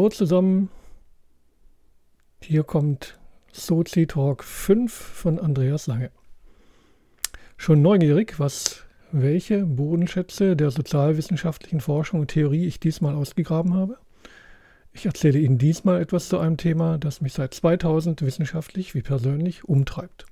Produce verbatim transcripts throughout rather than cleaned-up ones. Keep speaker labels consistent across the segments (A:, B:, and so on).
A: Hallo zusammen, hier kommt Sozi-Talk fünf von Andreas Lange. Schon neugierig, was welche Bodenschätze der sozialwissenschaftlichen Forschung und Theorie ich diesmal ausgegraben habe? Ich erzähle Ihnen diesmal etwas zu einem Thema, das mich seit zweitausend wissenschaftlich wie persönlich umtreibt.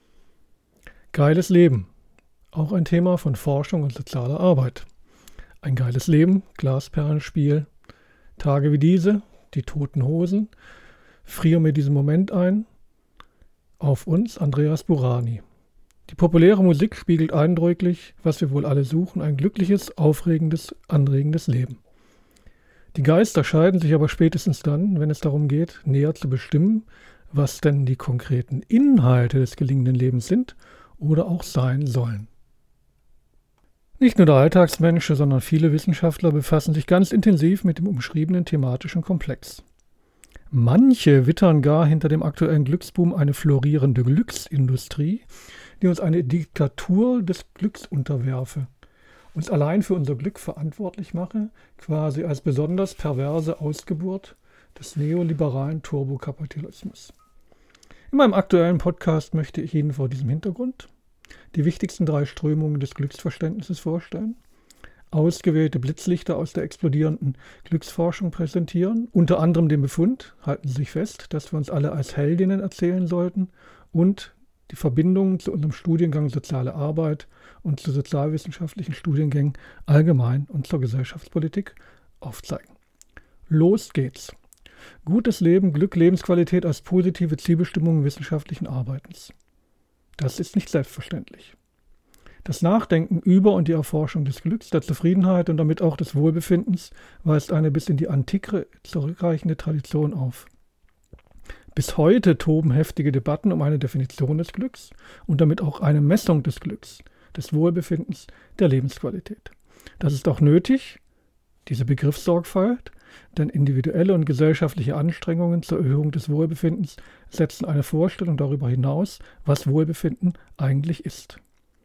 A: Geiles Leben, auch ein Thema von Forschung und sozialer Arbeit. Ein geiles Leben, Glasperlenspiel, Tage wie diese, die Toten Hosen, friere mir diesen Moment ein, auf uns Andreas Burani. Die populäre Musik spiegelt eindrücklich, was wir wohl alle suchen, ein glückliches, aufregendes, anregendes Leben. Die Geister scheiden sich aber spätestens dann, wenn es darum geht, näher zu bestimmen, was denn die konkreten Inhalte des gelingenden Lebens sind oder auch sein sollen. Nicht nur der Alltagsmensch, sondern viele Wissenschaftler befassen sich ganz intensiv mit dem umschriebenen thematischen Komplex. Manche wittern gar hinter dem aktuellen Glücksboom eine florierende Glücksindustrie, die uns eine Diktatur des Glücks unterwerfe, uns allein für unser Glück verantwortlich mache, quasi als besonders perverse Ausgeburt des neoliberalen Turbokapitalismus. In meinem aktuellen Podcast möchte ich Ihnen vor diesem Hintergrund die wichtigsten drei Strömungen des Glücksverständnisses vorstellen, ausgewählte Blitzlichter aus der explodierenden Glücksforschung präsentieren, unter anderem den Befund, halten Sie sich fest, dass wir uns alle als Heldinnen erzählen sollten und die Verbindungen zu unserem Studiengang Soziale Arbeit und zu sozialwissenschaftlichen Studiengängen allgemein und zur Gesellschaftspolitik aufzeigen. Los geht's. Gutes Leben, Glück, Lebensqualität als positive Zielbestimmung wissenschaftlichen Arbeitens. Das ist nicht selbstverständlich. Das Nachdenken über und die Erforschung des Glücks, der Zufriedenheit und damit auch des Wohlbefindens weist eine bis in die Antike zurückreichende Tradition auf. Bis heute toben heftige Debatten um eine Definition des Glücks und damit auch eine Messung des Glücks, des Wohlbefindens, der Lebensqualität. Das ist auch nötig, diese Begriffssorgfalt, denn individuelle und gesellschaftliche Anstrengungen zur Erhöhung des Wohlbefindens setzen eine Vorstellung darüber hinaus, was Wohlbefinden eigentlich ist.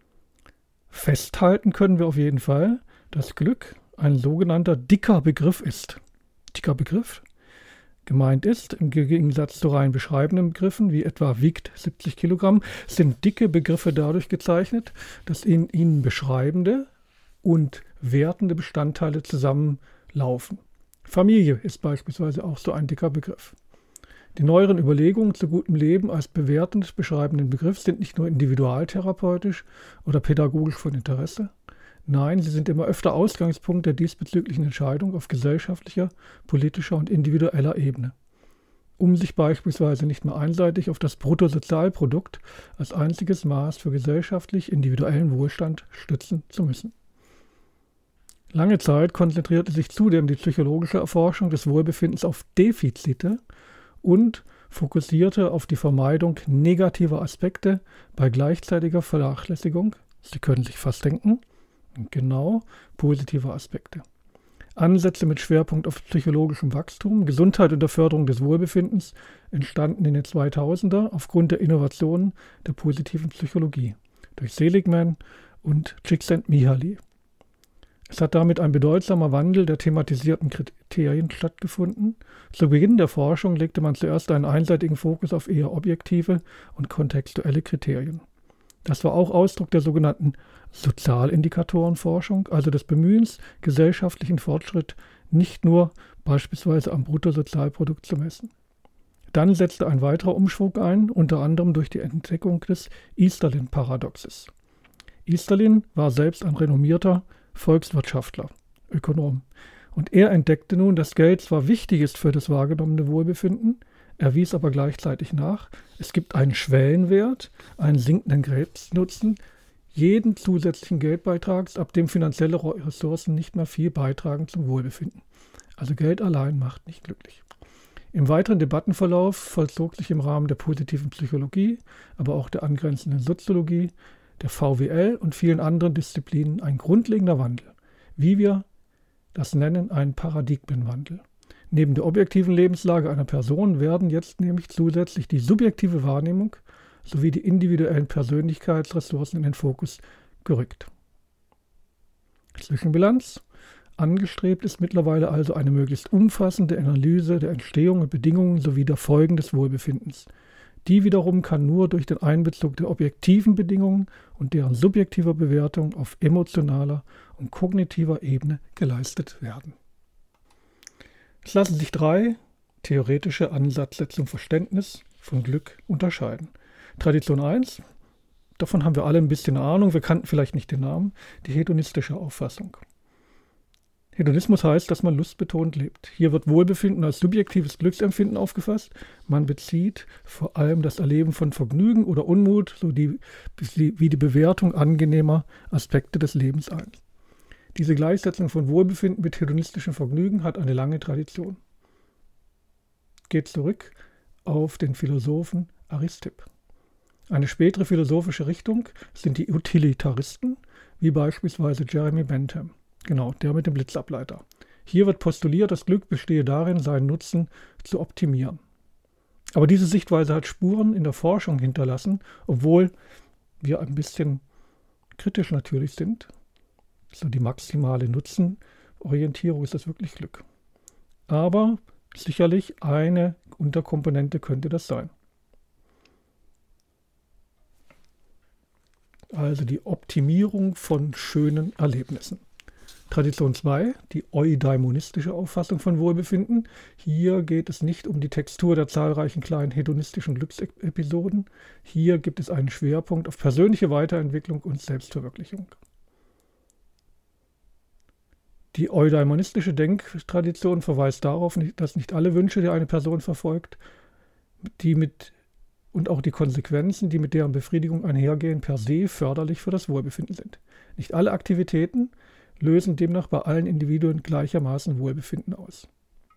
A: Festhalten können wir auf jeden Fall, dass Glück ein sogenannter dicker Begriff ist. Dicker Begriff? Gemeint ist, im Gegensatz zu rein beschreibenden Begriffen, wie etwa wiegt siebzig Kilogramm, sind dicke Begriffe dadurch gezeichnet, dass in ihnen beschreibende und wertende Bestandteile zusammenlaufen. Familie ist beispielsweise auch so ein dicker Begriff. Die neueren Überlegungen zu gutem Leben als bewertend beschreibenden Begriff sind nicht nur individualtherapeutisch oder pädagogisch von Interesse. Nein, sie sind immer öfter Ausgangspunkt der diesbezüglichen Entscheidung auf gesellschaftlicher, politischer und individueller Ebene, um sich beispielsweise nicht mehr einseitig auf das Bruttosozialprodukt als einziges Maß für gesellschaftlich individuellen Wohlstand stützen zu müssen. Lange Zeit konzentrierte sich zudem die psychologische Erforschung des Wohlbefindens auf Defizite und fokussierte auf die Vermeidung negativer Aspekte bei gleichzeitiger Vernachlässigung, Sie können sich fast denken, genau, positive Aspekte. Ansätze mit Schwerpunkt auf psychologischem Wachstum, Gesundheit und der Förderung des Wohlbefindens entstanden in den zweitausender aufgrund der Innovationen der positiven Psychologie durch Seligman und Csikszentmihalyi. Es hat damit ein bedeutsamer Wandel der thematisierten Kriterien stattgefunden. Zu Beginn der Forschung legte man zuerst einen einseitigen Fokus auf eher objektive und kontextuelle Kriterien. Das war auch Ausdruck der sogenannten Sozialindikatorenforschung, also des Bemühens, gesellschaftlichen Fortschritt nicht nur beispielsweise am Bruttosozialprodukt zu messen. Dann setzte ein weiterer Umschwung ein, unter anderem durch die Entdeckung des Easterlin-Paradoxes. Easterlin war selbst ein renommierter Volkswirtschaftler, Ökonom. Und er entdeckte nun, dass Geld zwar wichtig ist für das wahrgenommene Wohlbefinden, er wies aber gleichzeitig nach, es gibt einen Schwellenwert, einen sinkenden Selbstnutzen jeden zusätzlichen Geldbeitrags, ab dem finanzielle Ressourcen nicht mehr viel beitragen zum Wohlbefinden. Also Geld allein macht nicht glücklich. Im weiteren Debattenverlauf vollzog sich im Rahmen der positiven Psychologie, aber auch der angrenzenden Soziologie, der V W L und vielen anderen Disziplinen ein grundlegender Wandel, wie wir das nennen, ein Paradigmenwandel. Neben der objektiven Lebenslage einer Person werden jetzt nämlich zusätzlich die subjektive Wahrnehmung sowie die individuellen Persönlichkeitsressourcen in den Fokus gerückt. Zwischenbilanz: Angestrebt ist mittlerweile also eine möglichst umfassende Analyse der Entstehung und Bedingungen sowie der Folgen des Wohlbefindens. Die wiederum kann nur durch den Einbezug der objektiven Bedingungen und deren subjektiver Bewertung auf emotionaler und kognitiver Ebene geleistet werden. Es lassen sich drei theoretische Ansätze zum Verständnis von Glück unterscheiden. Tradition eins, davon haben wir alle ein bisschen Ahnung, wir kannten vielleicht nicht den Namen, die hedonistische Auffassung. Hedonismus heißt, dass man lustbetont lebt. Hier wird Wohlbefinden als subjektives Glücksempfinden aufgefasst. Man bezieht vor allem das Erleben von Vergnügen oder Unmut sowie wie die Bewertung angenehmer Aspekte des Lebens ein. Diese Gleichsetzung von Wohlbefinden mit hedonistischem Vergnügen hat eine lange Tradition. Geht zurück auf den Philosophen Aristipp. Eine spätere philosophische Richtung sind die Utilitaristen, wie beispielsweise Jeremy Bentham. Genau, der mit dem Blitzableiter. Hier wird postuliert, das Glück bestehe darin, seinen Nutzen zu optimieren. Aber diese Sichtweise hat Spuren in der Forschung hinterlassen, obwohl wir ein bisschen kritisch natürlich sind. So die maximale Nutzenorientierung, ist das wirklich Glück. Aber sicherlich eine Unterkomponente könnte das sein. Also die Optimierung von schönen Erlebnissen. Tradition zwei, die eudaimonistische Auffassung von Wohlbefinden. Hier geht es nicht um die Textur der zahlreichen kleinen hedonistischen Glücksepisoden. Hier gibt es einen Schwerpunkt auf persönliche Weiterentwicklung und Selbstverwirklichung. Die eudaimonistische Denktradition verweist darauf, dass nicht alle Wünsche, die eine Person verfolgt, die mit und auch die Konsequenzen, die mit deren Befriedigung einhergehen, per se förderlich für das Wohlbefinden sind. Nicht alle Aktivitäten lösen demnach bei allen Individuen gleichermaßen Wohlbefinden aus.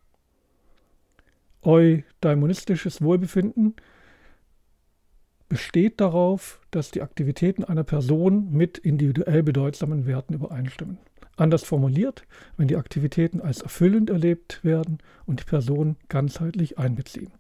A: Eudaimonistisches Wohlbefinden besteht darauf, dass die Aktivitäten einer Person mit individuell bedeutsamen Werten übereinstimmen. Anders formuliert, wenn die Aktivitäten als erfüllend erlebt werden und die Person ganzheitlich einbeziehen.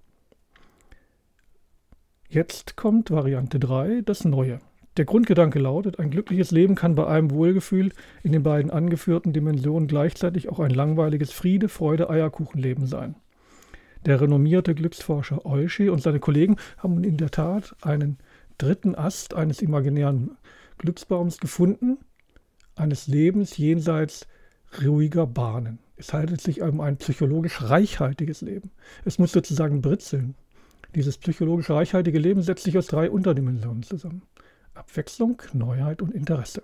A: Jetzt kommt Variante drei, das Neue. Der Grundgedanke lautet, ein glückliches Leben kann bei einem Wohlgefühl in den beiden angeführten Dimensionen gleichzeitig auch ein langweiliges Friede, Freude, Eierkuchenleben sein. Der renommierte Glücksforscher Oishi und seine Kollegen haben in der Tat einen dritten Ast eines imaginären Glücksbaums gefunden, eines Lebens jenseits ruhiger Bahnen. Es handelt sich um ein psychologisch reichhaltiges Leben. Es muss sozusagen britzeln. Dieses psychologisch reichhaltige Leben setzt sich aus drei Unterdimensionen zusammen. Abwechslung, Neuheit und Interesse.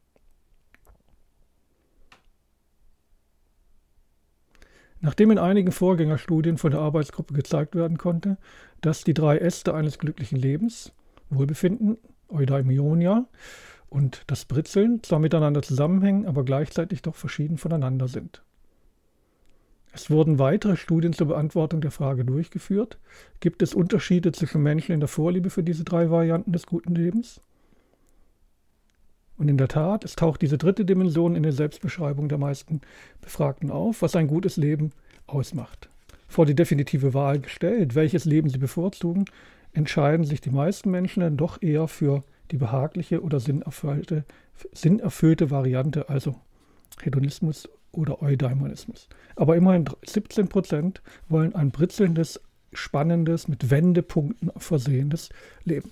A: Nachdem in einigen Vorgängerstudien von der Arbeitsgruppe gezeigt werden konnte, dass die drei Äste eines glücklichen Lebens, Wohlbefinden, Eudaimonia und das Britzeln, zwar miteinander zusammenhängen, aber gleichzeitig doch verschieden voneinander sind. Es wurden weitere Studien zur Beantwortung der Frage durchgeführt. Gibt es Unterschiede zwischen Menschen in der Vorliebe für diese drei Varianten des guten Lebens? Und in der Tat, es taucht diese dritte Dimension in der Selbstbeschreibung der meisten Befragten auf, was ein gutes Leben ausmacht. Vor die definitive Wahl gestellt, welches Leben sie bevorzugen, entscheiden sich die meisten Menschen dann doch eher für die behagliche oder sinnerfüllte, sinnerfüllte Variante, also Hedonismus oder Eudaimonismus. Aber immerhin siebzehn Prozent wollen ein britzelndes, spannendes, mit Wendepunkten versehenes Leben.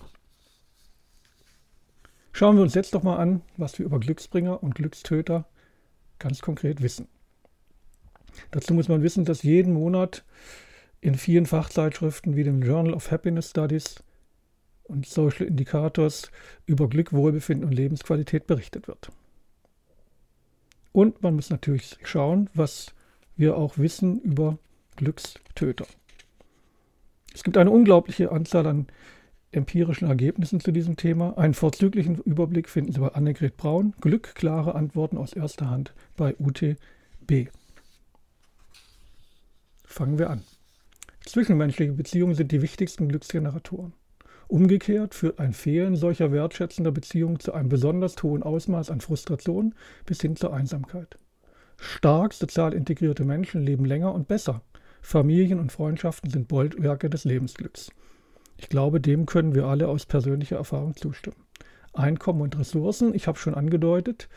A: Schauen wir uns jetzt doch mal an, was wir über Glücksbringer und Glückstöter ganz konkret wissen. Dazu muss man wissen, dass jeden Monat in vielen Fachzeitschriften wie dem Journal of Happiness Studies und Social Indicators über Glück, Wohlbefinden und Lebensqualität berichtet wird. Und man muss natürlich schauen, was wir auch wissen über Glückstöter. Es gibt eine unglaubliche Anzahl an empirischen Ergebnissen zu diesem Thema. Einen vorzüglichen Überblick finden Sie bei Annegret Braun. Glück, klare Antworten aus erster Hand bei U T B. Fangen wir an. Zwischenmenschliche Beziehungen sind die wichtigsten Glücksgeneratoren. Umgekehrt führt ein Fehlen solcher wertschätzender Beziehungen zu einem besonders hohen Ausmaß an Frustration bis hin zur Einsamkeit. Stark sozial integrierte Menschen leben länger und besser. Familien und Freundschaften sind Bollwerke des Lebensglücks. Ich glaube, dem können wir alle aus persönlicher Erfahrung zustimmen. Einkommen und Ressourcen, ich habe schon angedeutet,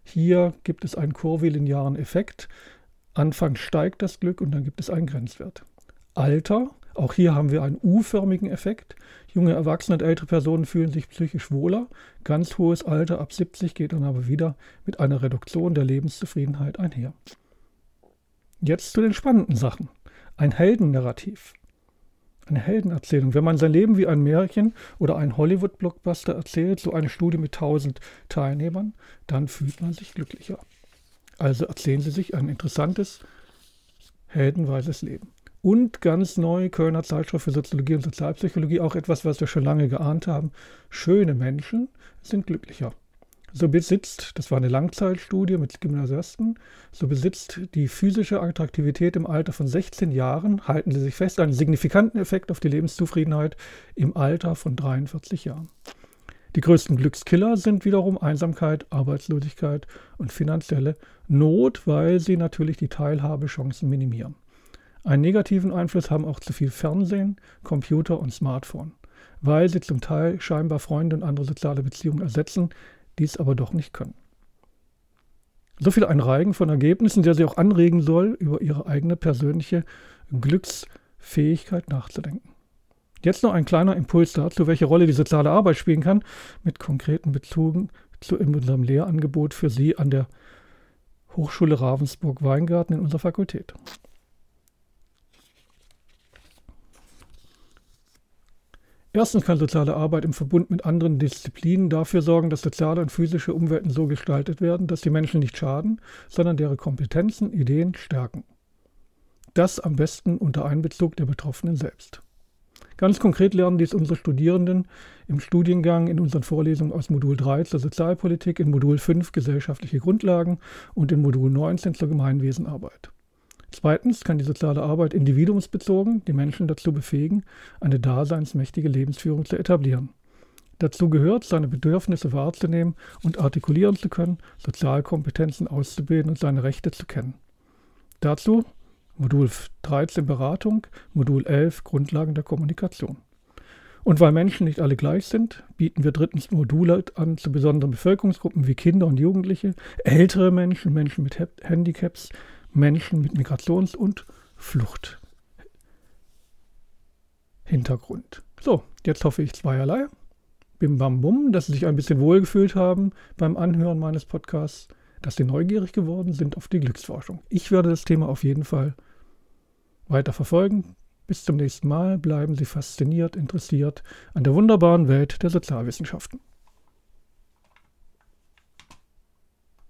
A: Hier gibt es einen kurvilinearen Effekt. Anfangs steigt das Glück und dann gibt es einen Grenzwert. Alter, auch hier haben wir einen U-förmigen Effekt. Junge Erwachsene und ältere Personen fühlen sich psychisch wohler. Ganz hohes Alter ab siebzig geht dann aber wieder mit einer Reduktion der Lebenszufriedenheit einher. Jetzt zu den spannenden Sachen. Ein Heldennarrativ. Eine Heldenerzählung. Wenn man sein Leben wie ein Märchen oder ein Hollywood-Blockbuster erzählt, so eine Studie mit tausend Teilnehmern, dann fühlt man sich glücklicher. Also erzählen Sie sich ein interessantes, heldenweises Leben. Und ganz neu, Kölner Zeitschrift für Soziologie und Sozialpsychologie, auch etwas, was wir schon lange geahnt haben. Schöne Menschen sind glücklicher. So besitzt, das war eine Langzeitstudie mit Gymnasiasten, so besitzt die physische Attraktivität im Alter von sechzehn Jahren, halten Sie sich fest, einen signifikanten Effekt auf die Lebenszufriedenheit im Alter von dreiundvierzig Jahren. Die größten Glückskiller sind wiederum Einsamkeit, Arbeitslosigkeit und finanzielle Not, weil sie natürlich die Teilhabechancen minimieren. Einen negativen Einfluss haben auch zu viel Fernsehen, Computer und Smartphone, weil sie zum Teil scheinbar Freunde und andere soziale Beziehungen ersetzen, dies aber doch nicht können. So viel ein Reigen von Ergebnissen, der Sie auch anregen soll, über Ihre eigene persönliche Glücksfähigkeit nachzudenken. Jetzt noch ein kleiner Impuls dazu, welche Rolle die soziale Arbeit spielen kann, mit konkreten Bezügen zu in unserem Lehrangebot für Sie an der Hochschule Ravensburg-Weingarten in unserer Fakultät. Erstens kann soziale Arbeit im Verbund mit anderen Disziplinen dafür sorgen, dass soziale und physische Umwelten so gestaltet werden, dass die Menschen nicht schaden, sondern deren Kompetenzen, Ideen stärken. Das am besten unter Einbezug der Betroffenen selbst. Ganz konkret lernen dies unsere Studierenden im Studiengang in unseren Vorlesungen aus Modul drei zur Sozialpolitik, in Modul fünf gesellschaftliche Grundlagen und in Modul neunzehn zur Gemeinwesenarbeit. Zweitens kann die soziale Arbeit individuumsbezogen die Menschen dazu befähigen, eine daseinsmächtige Lebensführung zu etablieren. Dazu gehört, seine Bedürfnisse wahrzunehmen und artikulieren zu können, Sozialkompetenzen auszubilden und seine Rechte zu kennen. Dazu Modul dreizehn Beratung, Modul elf Grundlagen der Kommunikation. Und weil Menschen nicht alle gleich sind, bieten wir drittens Module an zu besonderen Bevölkerungsgruppen wie Kinder und Jugendliche, ältere Menschen, Menschen mit Handicaps, Menschen mit Migrations- und Fluchthintergrund. So, jetzt hoffe ich zweierlei. Bim bam bum, dass Sie sich ein bisschen wohlgefühlt haben beim Anhören meines Podcasts, dass Sie neugierig geworden sind auf die Glücksforschung. Ich werde das Thema auf jeden Fall weiter verfolgen. Bis zum nächsten Mal. Bleiben Sie fasziniert, interessiert an der wunderbaren Welt der Sozialwissenschaften.